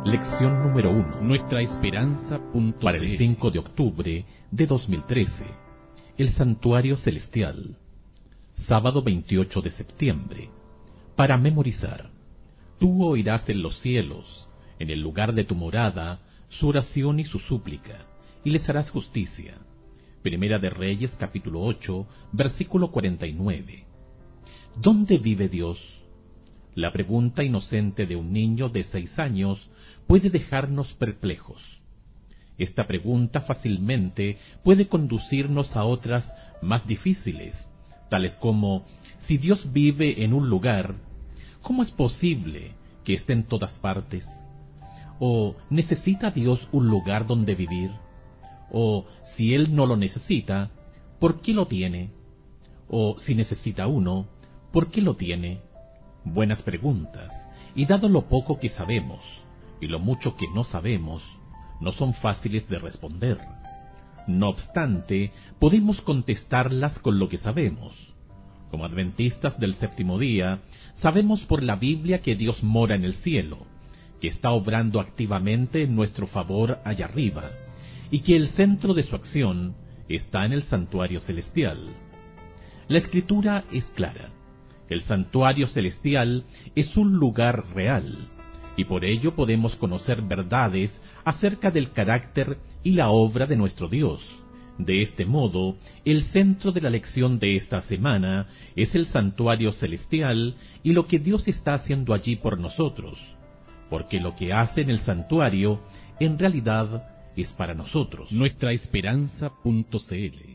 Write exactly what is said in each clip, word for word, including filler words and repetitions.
Lección número uno. Nuestra Esperanza. Para el cinco de octubre de dos mil trece. El Santuario Celestial. Sábado veintiocho de septiembre. Para memorizar. Tú oirás en los cielos, en el lugar de tu morada, su oración y su súplica, y les harás justicia. Primera de Reyes, capítulo ocho, versículo cuarenta y nueve. ¿Dónde vive Dios? La pregunta inocente de un niño de seis años puede dejarnos perplejos. Esta pregunta fácilmente puede conducirnos a otras más difíciles, tales como, si Dios vive en un lugar, ¿cómo es posible que esté en todas partes? ¿O necesita Dios un lugar donde vivir? ¿O si Él no lo necesita, por qué lo tiene? ¿O si necesita uno, por qué lo tiene? Buenas preguntas, y dado lo poco que sabemos, y lo mucho que no sabemos, no son fáciles de responder. No obstante, podemos contestarlas con lo que sabemos. Como adventistas del séptimo día, sabemos por la Biblia que Dios mora en el cielo, que está obrando activamente en nuestro favor allá arriba, y que el centro de su acción está en el santuario celestial. La Escritura es clara. El santuario celestial es un lugar real, y por ello podemos conocer verdades acerca del carácter y la obra de nuestro Dios. De este modo, el centro de la lección de esta semana es el santuario celestial y lo que Dios está haciendo allí por nosotros, porque lo que hace en el santuario, en realidad, es para nosotros. Nuestra Esperanza punto c l.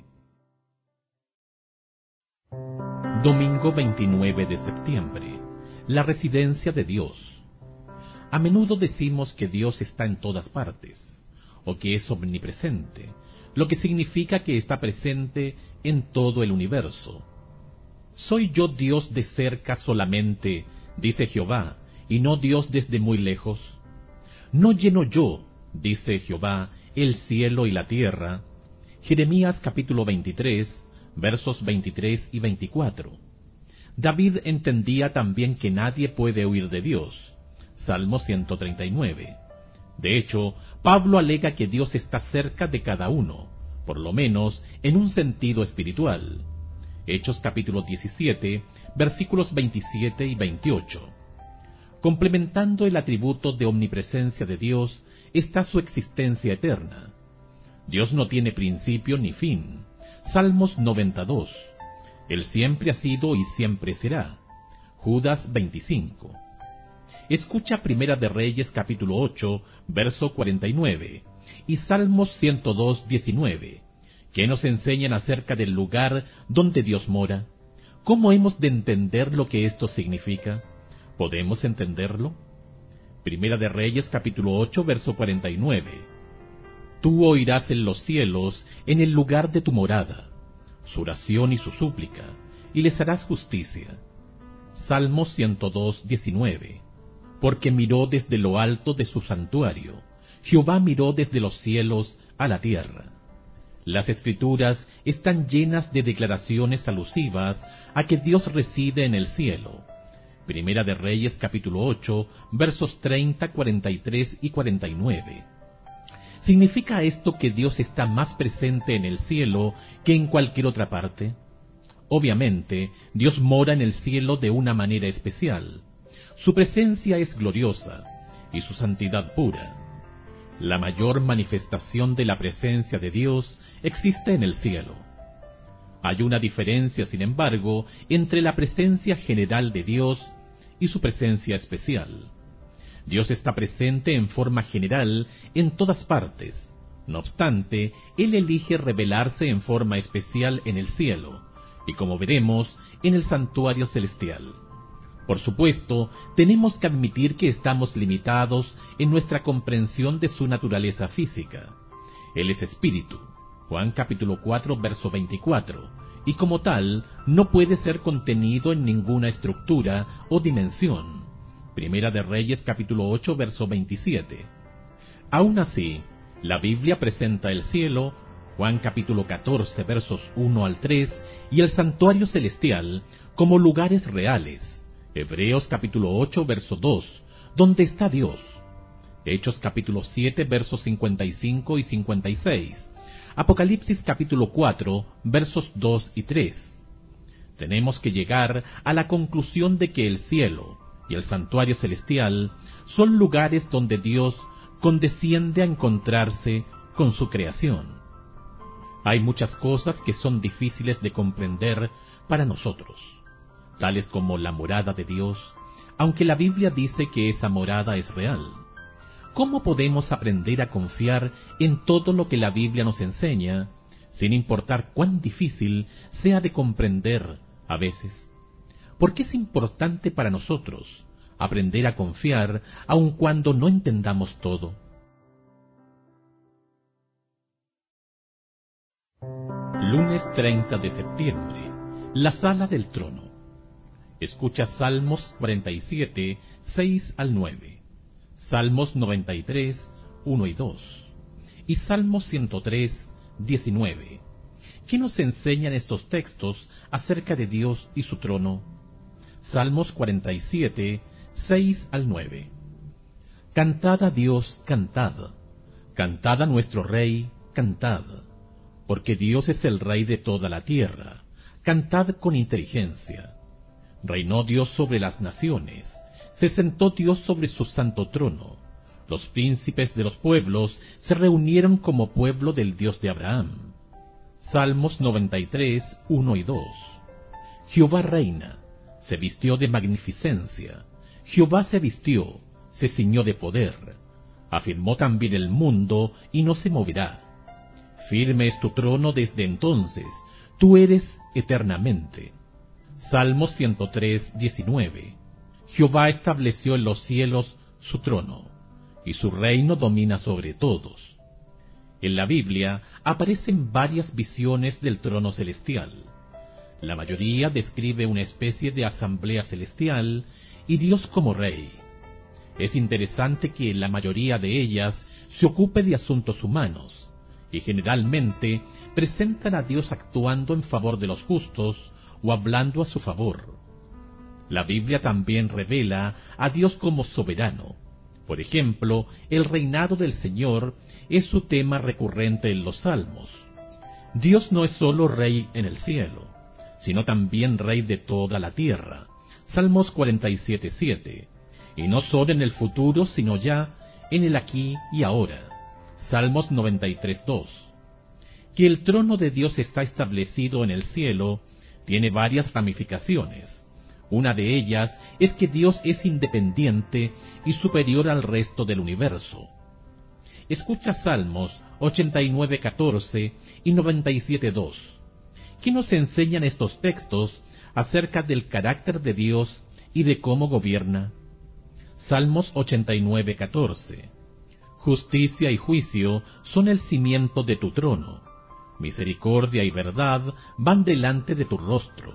Domingo veintinueve de septiembre. La residencia de Dios. A menudo decimos que Dios está en todas partes, o que es omnipresente, lo que significa que está presente en todo el universo. ¿Soy yo Dios de cerca solamente, dice Jehová, y no Dios desde muy lejos? ¿No lleno yo, dice Jehová, el cielo y la tierra? Jeremías capítulo veintitrés, versos veintitrés y veinticuatro. David entendía también que nadie puede huir de Dios. Salmo ciento treinta y nueve. De hecho, Pablo alega que Dios está cerca de cada uno, por lo menos en un sentido espiritual. Hechos capítulo diecisiete, versículos veintisiete y veintiocho. Complementando el atributo de omnipresencia de Dios está su existencia eterna. Dios no tiene principio ni fin. Salmos noventa y dos. Él siempre ha sido y siempre será. Judas veinticinco. Escucha Primera de Reyes capítulo ocho, verso cuarenta y nueve, y Salmos ciento dos, diecinueve, que nos enseñan acerca del lugar donde Dios mora. ¿Cómo hemos de entender lo que esto significa? ¿Podemos entenderlo? Primera de Reyes capítulo ocho, verso cuarenta y nueve. Tú oirás en los cielos, en el lugar de tu morada, su oración y su súplica, y les harás justicia. Salmos ciento dos, diecinueve. Porque miró desde lo alto de su santuario, Jehová miró desde los cielos a la tierra. Las Escrituras están llenas de declaraciones alusivas a que Dios reside en el cielo. Primera de Reyes capítulo ocho, versos treinta, cuarenta y tres y cuarenta y nueve. ¿Significa esto que Dios está más presente en el cielo que en cualquier otra parte? Obviamente, Dios mora en el cielo de una manera especial. Su presencia es gloriosa y su santidad pura. La mayor manifestación de la presencia de Dios existe en el cielo. Hay una diferencia, sin embargo, entre la presencia general de Dios y su presencia especial. Dios está presente en forma general en todas partes. No obstante, Él elige revelarse en forma especial en el cielo, y como veremos, en el santuario celestial. Por supuesto, tenemos que admitir que estamos limitados en nuestra comprensión de su naturaleza física. Él es espíritu, Juan capítulo cuatro, verso veinticuatro, y como tal, no puede ser contenido en ninguna estructura o dimensión. Primera de Reyes capítulo ocho, verso veintisiete. Aún así, la Biblia presenta el cielo, Juan capítulo catorce, versos uno al tres, y el santuario celestial como lugares reales, Hebreos capítulo ocho, verso dos, donde está Dios. Hechos capítulo siete, versos cincuenta y cinco y cincuenta y seis. Apocalipsis capítulo cuatro, versos dos y tres. Tenemos que llegar a la conclusión de que el cielo y el santuario celestial son lugares donde Dios condesciende a encontrarse con su creación. Hay muchas cosas que son difíciles de comprender para nosotros, tales como la morada de Dios, aunque la Biblia dice que esa morada es real. ¿Cómo podemos aprender a confiar en todo lo que la Biblia nos enseña, sin importar cuán difícil sea de comprender a veces? ¿Por qué es importante para nosotros aprender a confiar aun cuando no entendamos todo? Lunes treinta de septiembre. La sala del trono. Escucha Salmos cuarenta y siete, seis al nueve. Salmos noventa y tres, uno y dos. Y Salmos ciento tres, diecinueve. ¿Qué nos enseñan estos textos acerca de Dios y su trono? Salmos cuarenta y siete, seis al nueve. Cantad a Dios, cantad. Cantad a nuestro Rey, cantad. Porque Dios es el Rey de toda la tierra. Cantad con inteligencia. Reinó Dios sobre las naciones. Se sentó Dios sobre su santo trono. Los príncipes de los pueblos se reunieron como pueblo del Dios de Abraham. Salmos noventa y tres, uno y dos. Jehová reina, se vistió de magnificencia. Jehová se vistió, se ciñó de poder. Afirmó también el mundo y no se moverá. Firme es tu trono desde entonces, tú eres eternamente. Salmos ciento tres, diecinueve. Jehová estableció en los cielos su trono, y su reino domina sobre todos. En la Biblia aparecen varias visiones del trono celestial. La mayoría describe una especie de asamblea celestial y Dios como rey. Es interesante que la mayoría de ellas se ocupe de asuntos humanos, y generalmente presentan a Dios actuando en favor de los justos o hablando a su favor. La Biblia también revela a Dios como soberano. Por ejemplo, el reinado del Señor es su tema recurrente en los Salmos. Dios no es solo rey en el cielo, sino también rey de toda la tierra. Salmos cuarenta y siete, siete. Y no solo en el futuro, sino ya en el aquí y ahora. Salmos noventa y tres, dos. Que el trono de Dios está establecido en el cielo tiene varias ramificaciones. Una de ellas es que Dios es independiente y superior al resto del universo. Escucha Salmos ochenta y nueve, catorce y noventa y siete, dos. ¿Qué nos enseñan estos textos acerca del carácter de Dios y de cómo gobierna? Salmos ochenta y nueve, catorce. Justicia y juicio son el cimiento de tu trono. Misericordia y verdad van delante de tu rostro.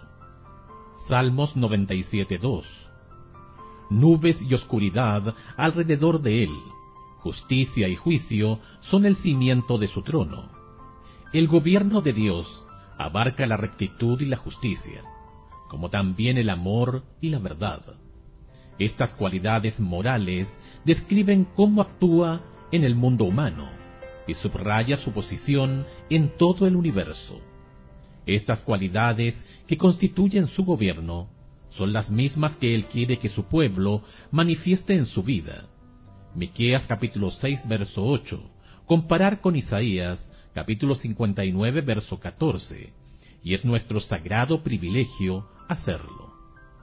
Salmos noventa y siete, dos. Nubes y oscuridad alrededor de él. Justicia y juicio son el cimiento de su trono. El gobierno de Dios abarca la rectitud y la justicia, como también el amor y la verdad. Estas cualidades morales describen cómo actúa en el mundo humano y subraya su posición en todo el universo. Estas cualidades que constituyen su gobierno son las mismas que Él quiere que su pueblo manifieste en su vida. Miqueas capítulo seis, verso ocho, comparar con Isaías capítulo cincuenta y nueve, verso catorce, y es nuestro sagrado privilegio hacerlo.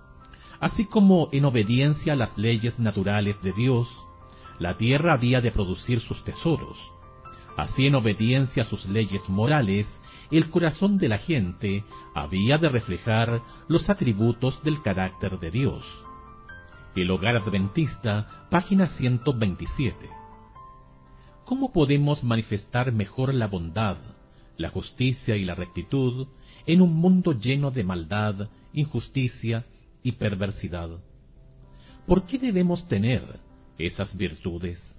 Así como en obediencia a las leyes naturales de Dios, la tierra había de producir sus tesoros, así en obediencia a sus leyes morales, el corazón de la gente había de reflejar los atributos del carácter de Dios. El Hogar Adventista, página ciento veintisiete. ¿Cómo podemos manifestar mejor la bondad, la justicia y la rectitud en un mundo lleno de maldad, injusticia y perversidad? ¿Por qué debemos tener esas virtudes?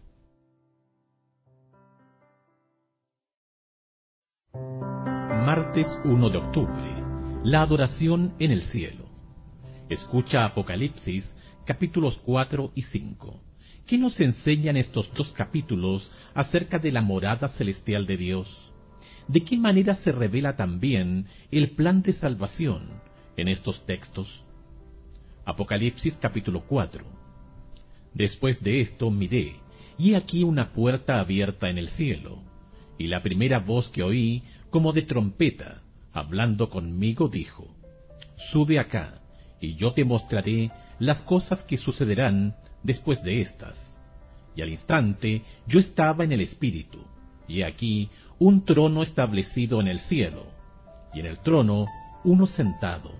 Martes uno de octubre. La adoración en el cielo. Escucha Apocalipsis capítulos cuatro y cinco. ¿qué nos enseñan estos dos capítulos acerca de la morada celestial de Dios? ¿De qué manera se revela también el plan de salvación en estos textos? Apocalipsis capítulo cuatro. Después de esto miré, y he aquí una puerta abierta en el cielo, y la primera voz que oí, como de trompeta, hablando conmigo, dijo: Sube acá, y yo te mostraré las cosas que sucederán después de estas. Y al instante yo estaba en el Espíritu, y aquí un trono establecido en el cielo, y en el trono uno sentado.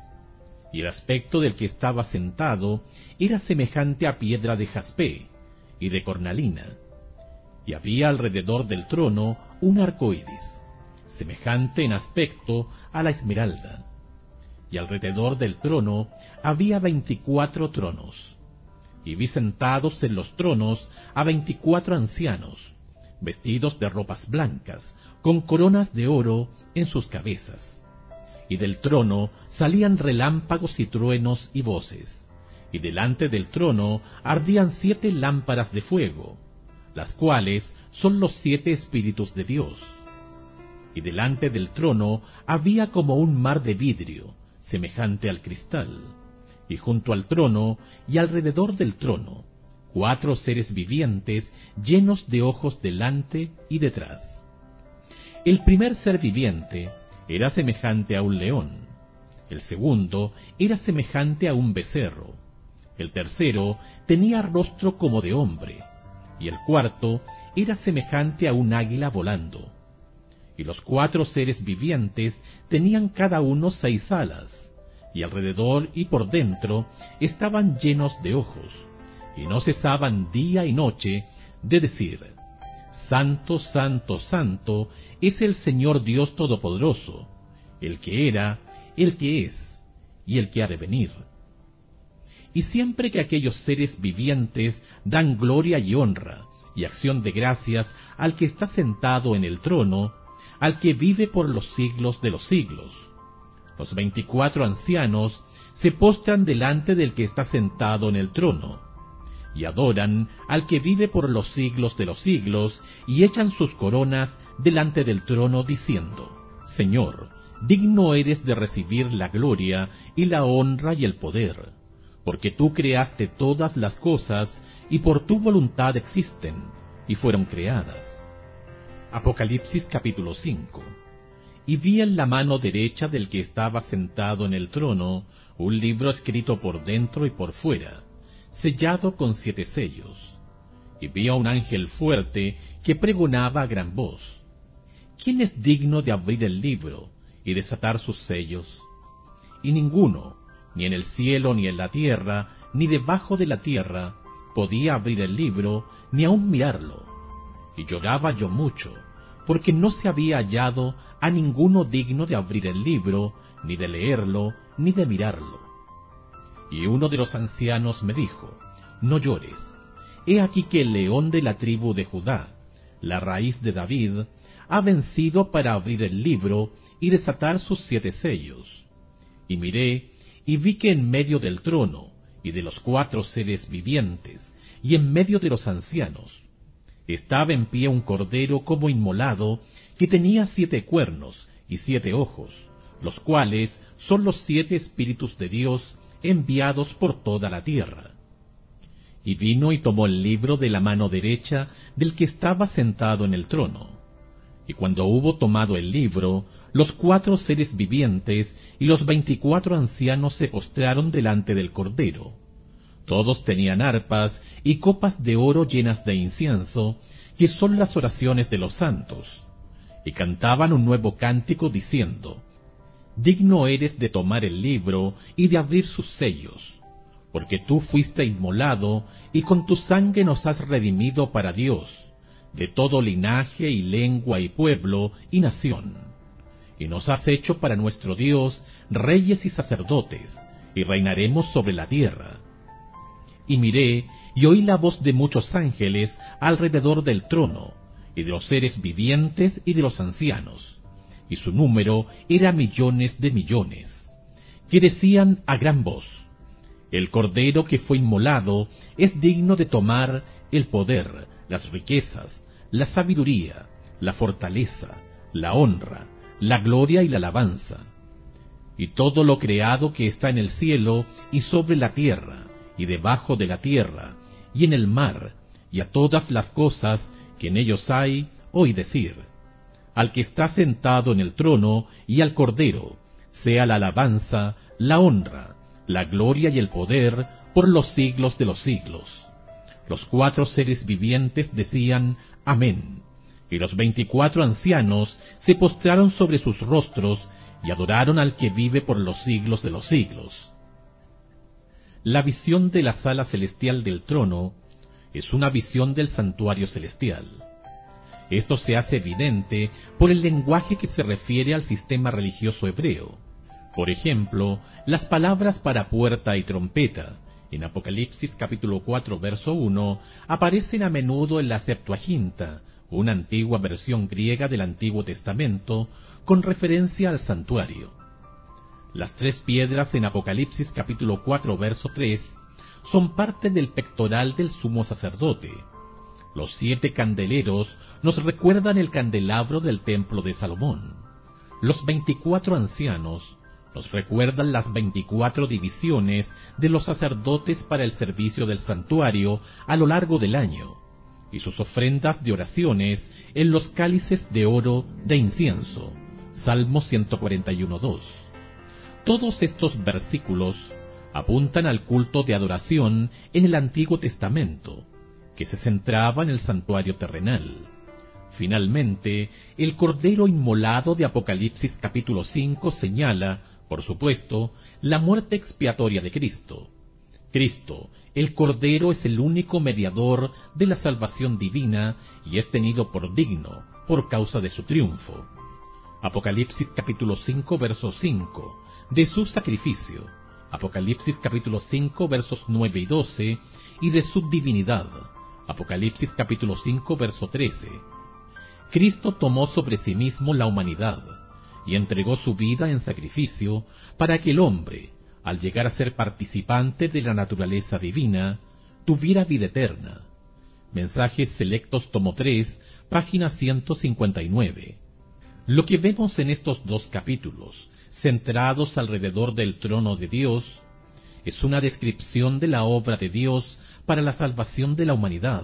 Y el aspecto del que estaba sentado era semejante a piedra de jaspe y de cornalina, y había alrededor del trono un arco iris, semejante en aspecto a la esmeralda. Y alrededor del trono había veinticuatro tronos, y vi sentados en los tronos a veinticuatro ancianos, vestidos de ropas blancas, con coronas de oro en sus cabezas. Y del trono salían relámpagos y truenos y voces, y delante del trono ardían siete lámparas de fuego, las cuales son los siete Espíritus de Dios. Y delante del trono había como un mar de vidrio, semejante al cristal, y junto al trono y alrededor del trono, cuatro seres vivientes llenos de ojos delante y detrás. El primer ser viviente era semejante a un león, el segundo era semejante a un becerro, el tercero tenía rostro como de hombre, y el cuarto era semejante a un águila volando. Y los cuatro seres vivientes tenían cada uno seis alas, y alrededor y por dentro estaban llenos de ojos, y no cesaban día y noche de decir: Santo, Santo, Santo es el Señor Dios Todopoderoso, el que era, el que es, y el que ha de venir. Y siempre que aquellos seres vivientes dan gloria y honra y acción de gracias al que está sentado en el trono, al que vive por los siglos de los siglos, los veinticuatro ancianos se postran delante del que está sentado en el trono, y adoran al que vive por los siglos de los siglos, y echan sus coronas delante del trono, diciendo: Señor, digno eres de recibir la gloria y la honra y el poder, porque tú creaste todas las cosas, y por tu voluntad existen, y fueron creadas. Apocalipsis capítulo cinco. Y vi en la mano derecha del que estaba sentado en el trono un libro escrito por dentro y por fuera, sellado con siete sellos. Y vi a un ángel fuerte que pregonaba a gran voz: ¿Quién es digno de abrir el libro y desatar sus sellos? Y ninguno, ni en el cielo, ni en la tierra, ni debajo de la tierra, podía abrir el libro, ni aun mirarlo. Y lloraba yo mucho, porque no se había hallado a ninguno digno de abrir el libro, ni de leerlo, ni de mirarlo. Y uno de los ancianos me dijo: No llores, he aquí que el león de la tribu de Judá, la raíz de David, ha vencido para abrir el libro y desatar sus siete sellos. Y miré, y vi que en medio del trono, y de los cuatro seres vivientes, y en medio de los ancianos, estaba en pie un cordero como inmolado, que tenía siete cuernos y siete ojos, los cuales son los siete Espíritus de Dios enviados por toda la tierra. Y vino y tomó el libro de la mano derecha del que estaba sentado en el trono. Y cuando hubo tomado el libro, los cuatro seres vivientes y los veinticuatro ancianos se postraron delante del Cordero. Todos tenían arpas y copas de oro llenas de incienso, que son las oraciones de los santos, y cantaban un nuevo cántico diciendo: Digno eres de tomar el libro y de abrir sus sellos, porque tú fuiste inmolado, y con tu sangre nos has redimido para Dios, de todo linaje y lengua y pueblo y nación, y nos has hecho para nuestro Dios reyes y sacerdotes, y reinaremos sobre la tierra. Y miré, y oí la voz de muchos ángeles alrededor del trono, y de los seres vivientes y de los ancianos, y su número era millones de millones, que decían a gran voz: El Cordero que fue inmolado es digno de tomar el poder, las riquezas, la sabiduría, la fortaleza, la honra, la gloria y la alabanza. Y todo lo creado que está en el cielo y sobre la tierra, y debajo de la tierra, y en el mar, y a todas las cosas que en ellos hay, oí decir: al que está sentado en el trono y al Cordero, sea la alabanza, la honra, la gloria y el poder por los siglos de los siglos. Los cuatro seres vivientes decían: Amén. Y los veinticuatro ancianos se postraron sobre sus rostros y adoraron al que vive por los siglos de los siglos. La visión de la sala celestial del trono es una visión del santuario celestial. Esto se hace evidente por el lenguaje que se refiere al sistema religioso hebreo. Por ejemplo, las palabras para puerta y trompeta, en Apocalipsis capítulo cuatro verso uno, aparecen a menudo en la Septuaginta, una antigua versión griega del Antiguo Testamento, con referencia al santuario. Las tres piedras en Apocalipsis capítulo cuatro verso tres son parte del pectoral del sumo sacerdote. Los siete candeleros nos recuerdan el candelabro del templo de Salomón. Los veinticuatro ancianos nos recuerdan las veinticuatro divisiones de los sacerdotes para el servicio del santuario a lo largo del año, y sus ofrendas de oraciones en los cálices de oro de incienso. Salmo ciento cuarenta y uno dos. Todos estos versículos apuntan al culto de adoración en el Antiguo Testamento, que se centraba en el santuario terrenal. Finalmente, el Cordero inmolado de Apocalipsis capítulo cinco señala, por supuesto, la muerte expiatoria de Cristo. Cristo, el Cordero, es el único mediador de la salvación divina y es tenido por digno por causa de su triunfo. Apocalipsis capítulo cinco verso cinco, de su sacrificio. Apocalipsis capítulo cinco versos nueve y doce, y de su divinidad. Apocalipsis capítulo cinco verso trece. Cristo tomó sobre sí mismo la humanidad y entregó su vida en sacrificio para que el hombre, al llegar a ser participante de la naturaleza divina, tuviera vida eterna. Mensajes Selectos tomo tres, página ciento cincuenta y nueve. Lo que vemos en estos dos capítulos, centrados alrededor del trono de Dios, es una descripción de la obra de Dios para la salvación de la humanidad.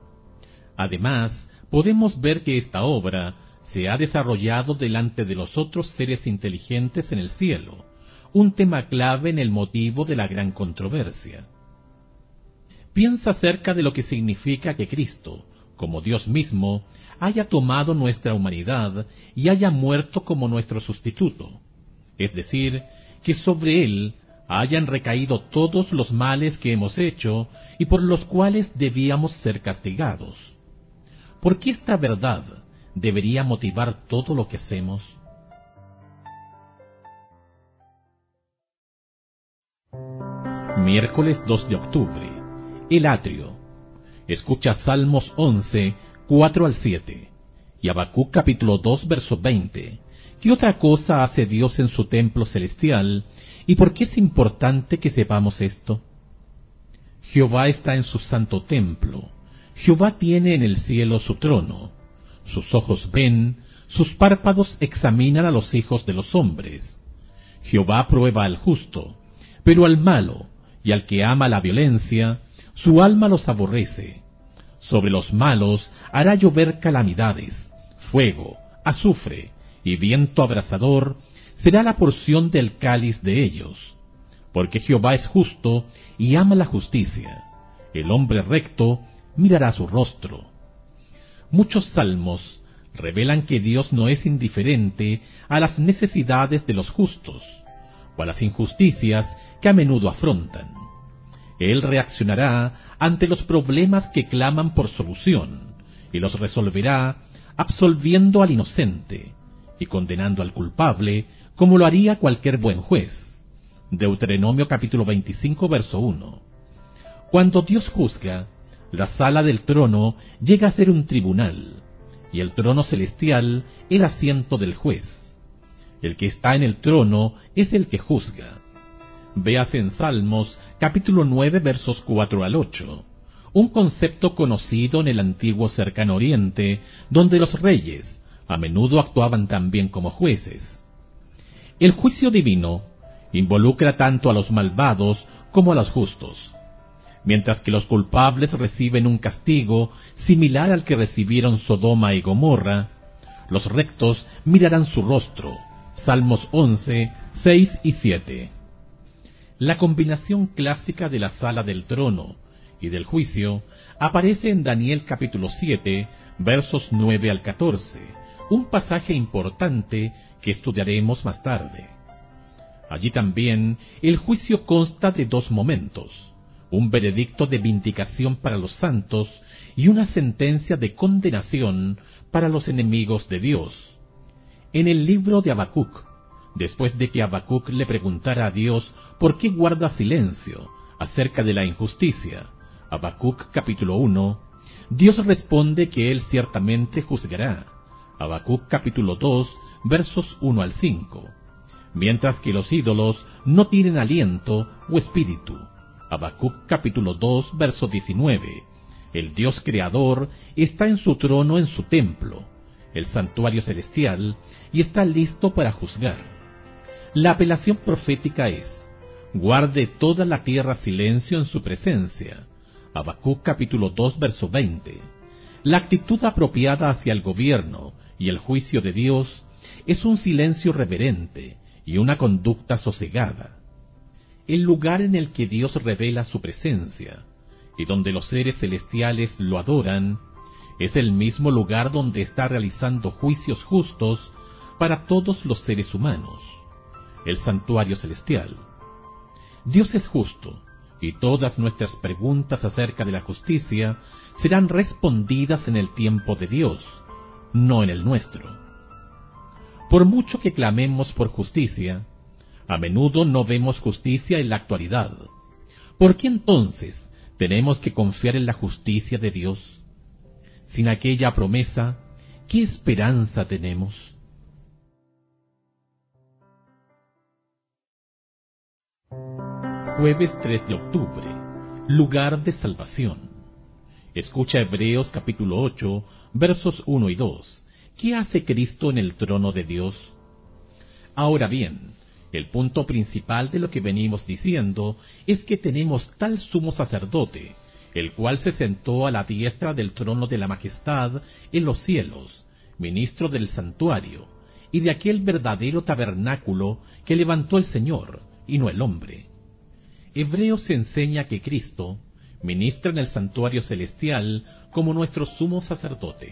Además, podemos ver que esta obra se ha desarrollado delante de los otros seres inteligentes en el cielo, un tema clave en el motivo de la gran controversia. Piensa acerca de lo que significa que Cristo, como Dios mismo, haya tomado nuestra humanidad y haya muerto como nuestro sustituto, es decir, que sobre Él hayan recaído todos los males que hemos hecho y por los cuales debíamos ser castigados. ¿Por qué esta verdad debería motivar todo lo que hacemos? Miércoles dos de octubre. El atrio. Escucha Salmos once, cuatro al siete, y Habacuc capítulo dos, verso veinte. ¿Qué otra cosa hace Dios en su templo celestial, y por qué es importante que sepamos esto? Jehová está en su santo templo. Jehová tiene en el cielo su trono. Sus ojos ven, sus párpados examinan a los hijos de los hombres. Jehová prueba al justo, pero al malo y al que ama la violencia, su alma los aborrece. Sobre los malos hará llover calamidades, fuego, azufre y viento abrasador será la porción del cáliz de ellos. Porque Jehová es justo y ama la justicia. El hombre recto mirará su rostro. Muchos salmos revelan que Dios no es indiferente a las necesidades de los justos o a las injusticias que a menudo afrontan. Él reaccionará ante los problemas que claman por solución y los resolverá absolviendo al inocente y condenando al culpable como lo haría cualquier buen juez. Deuteronomio capítulo veinticinco verso uno. Cuando Dios juzga, la sala del trono llega a ser un tribunal, y el trono celestial el asiento del juez. El que está en el trono es el que juzga. Véase en Salmos, capítulo nueve, versos cuatro al ocho, un concepto conocido en el antiguo Cercano Oriente, donde los reyes a menudo actuaban también como jueces. El juicio divino involucra tanto a los malvados como a los justos. Mientras que los culpables reciben un castigo similar al que recibieron Sodoma y Gomorra, los rectos mirarán su rostro. Salmos once, seis y siete. La combinación clásica de la sala del trono y del juicio aparece en Daniel capítulo siete, versos nueve al catorce, un pasaje importante que estudiaremos más tarde. Allí también el juicio consta de dos momentos: un veredicto de vindicación para los santos y una sentencia de condenación para los enemigos de Dios. En el libro de Habacuc, después de que Habacuc le preguntara a Dios por qué guarda silencio acerca de la injusticia, Habacuc capítulo uno, Dios responde que Él ciertamente juzgará, Habacuc capítulo dos, versos uno al cinco, mientras que los ídolos no tienen aliento o espíritu, Habacuc capítulo dos, verso diecinueve, el Dios creador está en su trono en su templo, el santuario celestial, y está listo para juzgar. La apelación profética es: guarde toda la tierra silencio en su presencia, Habacuc capítulo dos, verso veinte. La actitud apropiada hacia el gobierno y el juicio de Dios es un silencio reverente y una conducta sosegada. El lugar en el que Dios revela su presencia y donde los seres celestiales lo adoran es el mismo lugar donde está realizando juicios justos para todos los seres humanos, el santuario celestial. Dios es justo, y todas nuestras preguntas acerca de la justicia serán respondidas en el tiempo de Dios, no en el nuestro. Por mucho que clamemos por justicia, a menudo no vemos justicia en la actualidad. ¿Por qué entonces tenemos que confiar en la justicia de Dios? Sin aquella promesa, ¿qué esperanza tenemos? Jueves tres de octubre, lugar de salvación. Escucha Hebreos capítulo ocho, versos uno y dos. ¿Qué hace Cristo en el trono de Dios? Ahora bien, el punto principal de lo que venimos diciendo es que tenemos tal sumo sacerdote, el cual se sentó a la diestra del trono de la majestad en los cielos, ministro del santuario, y de aquel verdadero tabernáculo que levantó el Señor, y no el hombre. Hebreos enseña que Cristo ministra en el santuario celestial como nuestro sumo sacerdote.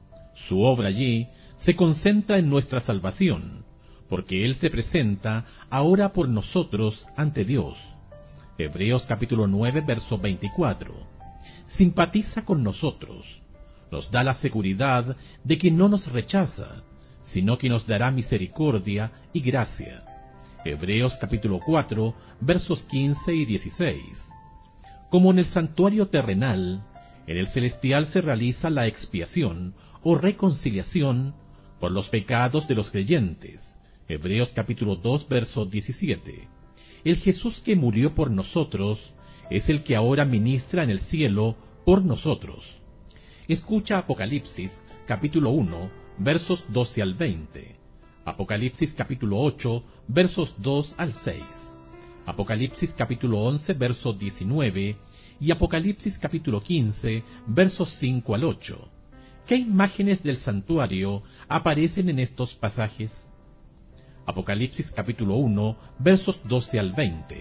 Su obra allí se concentra en nuestra salvación, porque Él se presenta ahora por nosotros ante Dios. Hebreos capítulo nueve, verso veinticuatro. Simpatiza con nosotros, nos da la seguridad de que no nos rechaza, sino que nos dará misericordia y gracia. Hebreos capítulo cuatro, versos quince y dieciséis. Como en el santuario terrenal, en el celestial se realiza la expiación o reconciliación por los pecados de los creyentes. Hebreos capítulo dos, verso diecisiete. El Jesús que murió por nosotros es el que ahora ministra en el cielo por nosotros. Escucha Apocalipsis capítulo uno, versos doce al veinte. Apocalipsis capítulo ocho, versos dos al seis. Apocalipsis capítulo once, verso diecinueve. Y Apocalipsis capítulo quince, versos cinco al ocho. ¿Qué imágenes del santuario aparecen en estos pasajes? Apocalipsis capítulo uno, versos doce al veinte.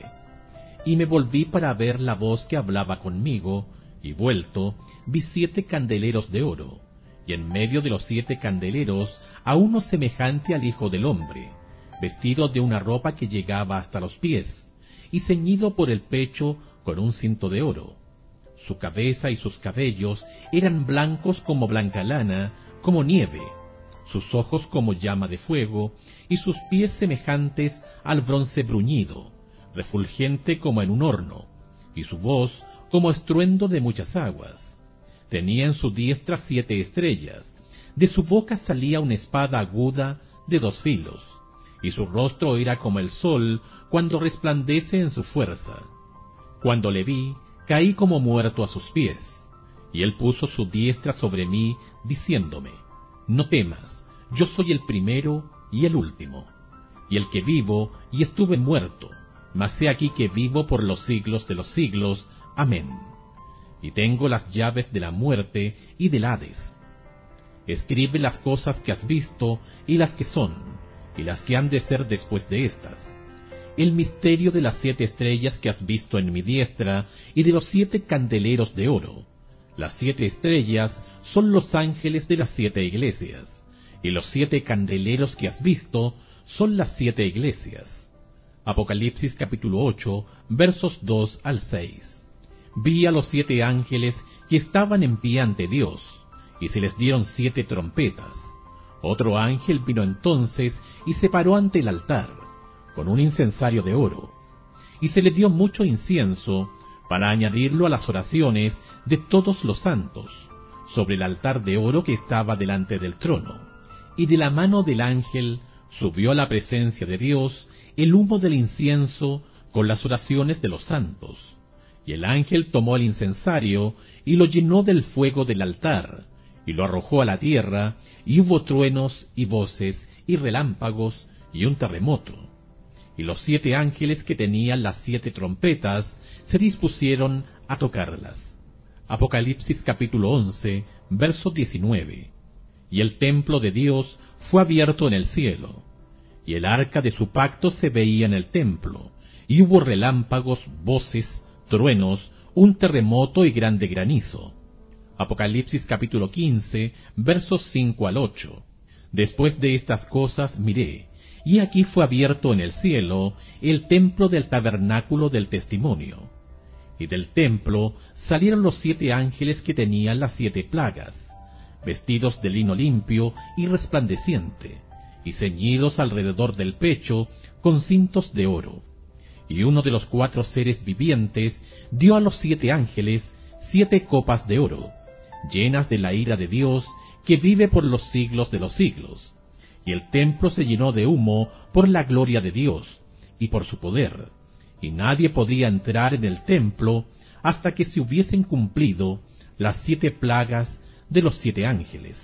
Y me volví para ver la voz que hablaba conmigo, y vuelto, vi siete candeleros de oro, y en medio de los siete candeleros a uno semejante al Hijo del Hombre, vestido de una ropa que llegaba hasta los pies, y ceñido por el pecho con un cinto de oro. Su cabeza y sus cabellos eran blancos como blanca lana, como nieve, sus ojos como llama de fuego, y sus pies semejantes al bronce bruñido, refulgente como en un horno, y su voz como estruendo de muchas aguas. Tenía en su diestra siete estrellas, de su boca salía una espada aguda de dos filos, y su rostro era como el sol cuando resplandece en su fuerza. Cuando le vi, caí como muerto a sus pies, y él puso su diestra sobre mí, diciéndome: no temas, yo soy el primero y el último, y el que vivo y estuve muerto, mas he aquí que vivo por los siglos de los siglos. Amén. Y tengo las llaves de la muerte y del Hades. Escribe las cosas que has visto, y las que son, y las que han de ser después de estas. El misterio de las siete estrellas que has visto en mi diestra, y de los siete candeleros de oro. Las siete estrellas son los ángeles de las siete iglesias, y los siete candeleros que has visto son las siete iglesias. Apocalipsis capítulo ocho, versos dos al seis. Vi a los siete ángeles que estaban en pie ante Dios, y se les dieron siete trompetas. Otro ángel vino entonces y se paró ante el altar, con un incensario de oro, y se le dio mucho incienso para añadirlo a las oraciones de todos los santos, sobre el altar de oro que estaba delante del trono. Y de la mano del ángel subió a la presencia de Dios el humo del incienso con las oraciones de los santos. Y el ángel tomó el incensario y lo llenó del fuego del altar, y lo arrojó a la tierra, y hubo truenos y voces y relámpagos y un terremoto. Y los siete ángeles que tenían las siete trompetas se dispusieron a tocarlas. Apocalipsis capítulo once, verso diecinueve. Y el templo de Dios fue abierto en el cielo, y el arca de su pacto se veía en el templo, y hubo relámpagos, voces, truenos, un terremoto y grande granizo. Apocalipsis capítulo quince, versos cinco al ocho. Después de estas cosas miré, y aquí fue abierto en el cielo el templo del tabernáculo del testimonio. Y del templo salieron los siete ángeles que tenían las siete plagas, vestidos de lino limpio y resplandeciente, y ceñidos alrededor del pecho con cintos de oro. Y uno de los cuatro seres vivientes dio a los siete ángeles siete copas de oro, llenas de la ira de Dios, que vive por los siglos de los siglos. Y el templo se llenó de humo por la gloria de Dios y por su poder, y nadie podía entrar en el templo hasta que se hubiesen cumplido las siete plagas de los siete ángeles.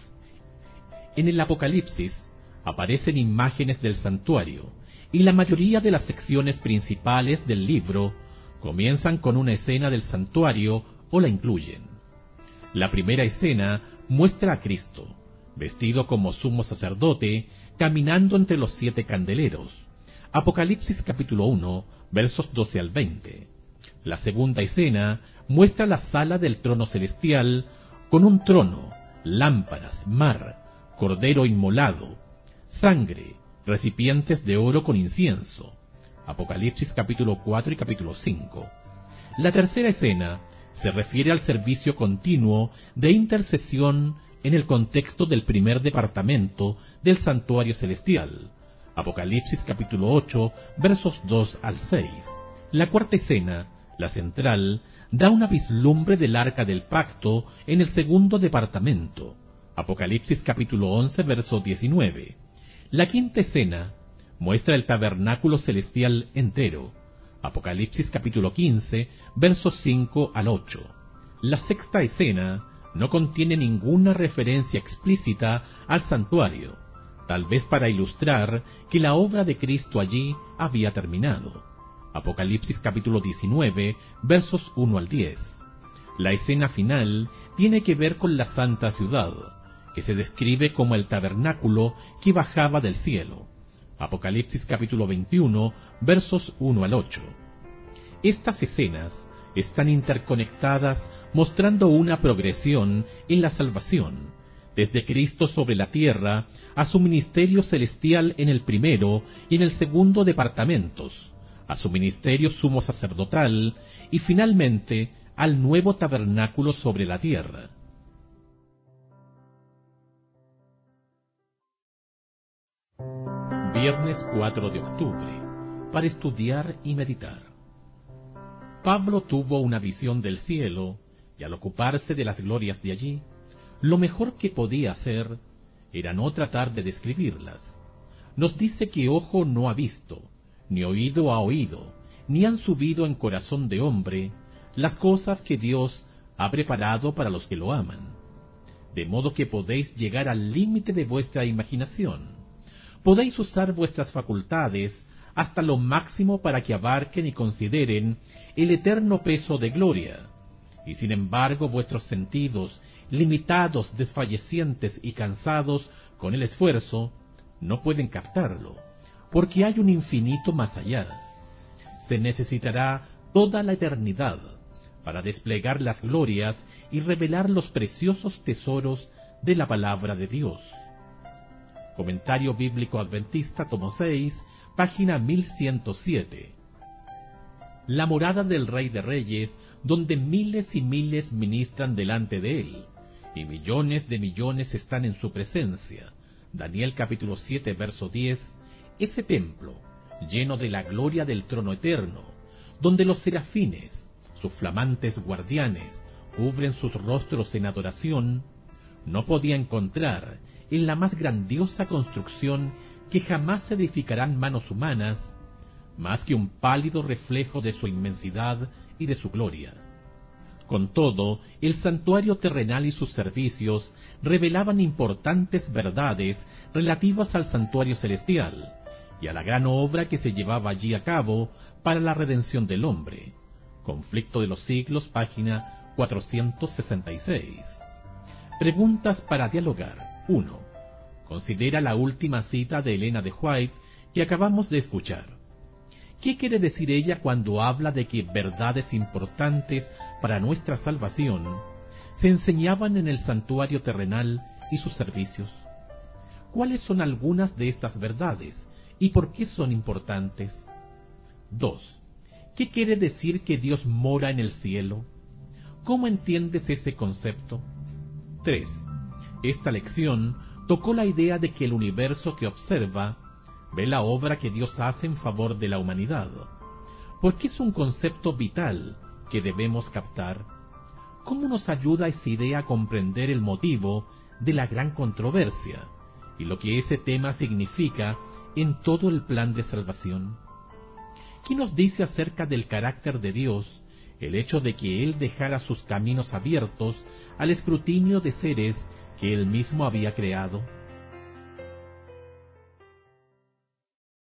En el Apocalipsis aparecen imágenes del santuario, y la mayoría de las secciones principales del libro comienzan con una escena del santuario o la incluyen. La primera escena muestra a Cristo, vestido como sumo sacerdote, caminando entre los siete candeleros. Apocalipsis capítulo uno, versos doce al veinte. La segunda escena muestra la sala del trono celestial, con un trono, lámparas, mar, cordero inmolado, sangre, recipientes de oro con incienso. Apocalipsis capítulo cuatro y capítulo cinco. La tercera escena se refiere al servicio continuo de intercesión en el contexto del primer departamento del santuario celestial. Apocalipsis capítulo ocho, versos dos al seis. La cuarta escena, la central, da una vislumbre del arca del pacto en el segundo departamento. Apocalipsis capítulo once, verso diecinueve. La quinta escena muestra el tabernáculo celestial entero. Apocalipsis capítulo quince, versos cinco al ocho. La sexta escena no contiene ninguna referencia explícita al santuario, tal vez para ilustrar que la obra de Cristo allí había terminado. Apocalipsis capítulo diecinueve, versos uno al diez. La escena final tiene que ver con la santa ciudad, que se describe como el tabernáculo que bajaba del cielo. Apocalipsis capítulo veintiuno, versos uno al ocho. Estas escenas están interconectadas, mostrando una progresión en la salvación, desde Cristo sobre la tierra a su ministerio celestial en el primero y en el segundo departamentos, a su ministerio sumo sacerdotal y finalmente al nuevo tabernáculo sobre la tierra. Viernes cuatro de octubre, para estudiar y meditar. Pablo tuvo una visión del cielo, y al ocuparse de las glorias de allí, lo mejor que podía hacer era no tratar de describirlas. nos dice que ojo no ha visto, ni oído ha oído, ni han subido en corazón de hombre las cosas que Dios ha preparado para los que lo aman. De modo que podéis llegar al límite de vuestra imaginación. Podéis usar vuestras facultades hasta lo máximo para que abarquen y consideren el eterno peso de gloria. Y sin embargo vuestros sentidos, limitados, desfallecientes y cansados con el esfuerzo, no pueden captarlo, porque hay un infinito más allá. Se necesitará toda la eternidad para desplegar las glorias y revelar los preciosos tesoros de la palabra de Dios. Comentario Bíblico Adventista, tomo seis, página mil ciento siete. La morada del Rey de Reyes, donde miles y miles ministran delante de él, y millones de millones están en su presencia. Daniel capítulo siete, verso diez. Ese templo, lleno de la gloria del trono eterno, donde los serafines, sus flamantes guardianes, cubren sus rostros en adoración, no podía encontrar en la más grandiosa construcción que jamás edificarán manos humanas, más que un pálido reflejo de su inmensidad y de su gloria. Con todo, el santuario terrenal y sus servicios revelaban importantes verdades relativas al santuario celestial y a la gran obra que se llevaba allí a cabo para la redención del hombre. Conflicto de los siglos, página cuatrocientos sesenta y seis. Preguntas para dialogar. uno. Considera la última cita de Elena de White que acabamos de escuchar. ¿Qué quiere decir ella cuando habla de que verdades importantes para nuestra salvación se enseñaban en el santuario terrenal y sus servicios? ¿Cuáles son algunas de estas verdades y por qué son importantes? dos. ¿Qué quiere decir que Dios mora en el cielo? ¿Cómo entiendes ese concepto? tres. Esta lección tocó la idea de que el universo que observa ve la obra que Dios hace en favor de la humanidad, porque es un concepto vital que debemos captar. ¿Cómo nos ayuda esa idea a comprender el motivo de la gran controversia y lo que ese tema significa en todo el plan de salvación? ¿Qué nos dice acerca del carácter de Dios el hecho de que Él dejara sus caminos abiertos al escrutinio de seres que Él mismo había creado?